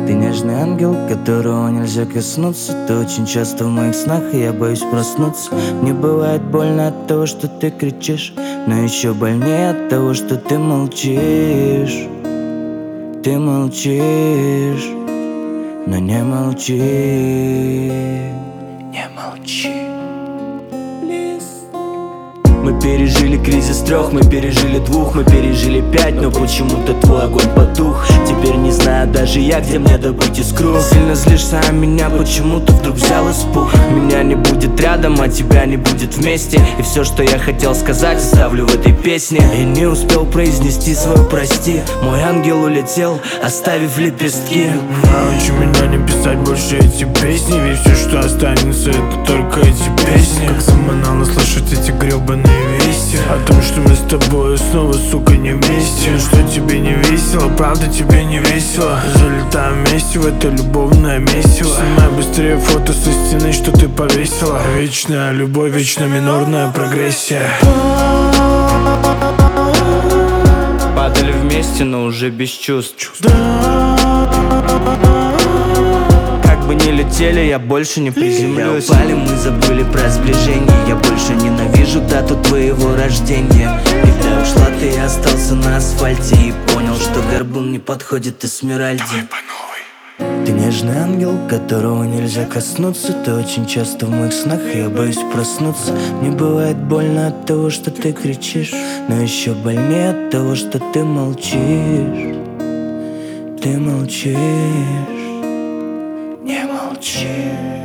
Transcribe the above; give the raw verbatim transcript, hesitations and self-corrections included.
Ты нежный ангел, которого нельзя коснуться. Ты очень часто в моих снах, и я боюсь проснуться. Мне бывает больно от того, что ты кричишь, но еще больнее от того, что ты молчишь. Ты молчишь, но не молчи. Не молчи. Мы пережили кризис трех, мы пережили двух, мы пережили пять, но почему-то твой огонь потух. Теперь не знаю даже я, где мне добыть искру. Сильно злишься, а меня почему-то вдруг взял испуг. Меня не будет рядом, а тебя не будет вместе. И все, что я хотел сказать, оставлю в этой песне. И не успел произнести свое прости. Мой ангел улетел, оставив лепестки. Научи меня не писать больше эти песни, ведь все, что останется, это только эти песни. Как заманало слышать эти гребаные вести о том, что мы с тобой снова, сука, не вместе. Ну что тебе не весело, правда тебе не весело? Залетаем вместе в это любовное месиво. Снимай быстрее фото со стены, что ты повесила. Вечная любовь, вечно минорная прогрессия. Падали вместе, но уже без чувств. Как бы ни летели, я больше не приземлюсь. Упали, мы забыли про сближение. Я больше ненавижу дату твоего рождения. Когда ушла ты, я остался на асфальте и понял, что горбун не подходит Эсмеральде. Ты нежный ангел, которого нельзя коснуться. Ты очень часто в моих снах, и я боюсь проснуться. Мне бывает больно от того, что ты кричишь, но еще больнее от того, что ты молчишь. Ты молчишь, не молчишь.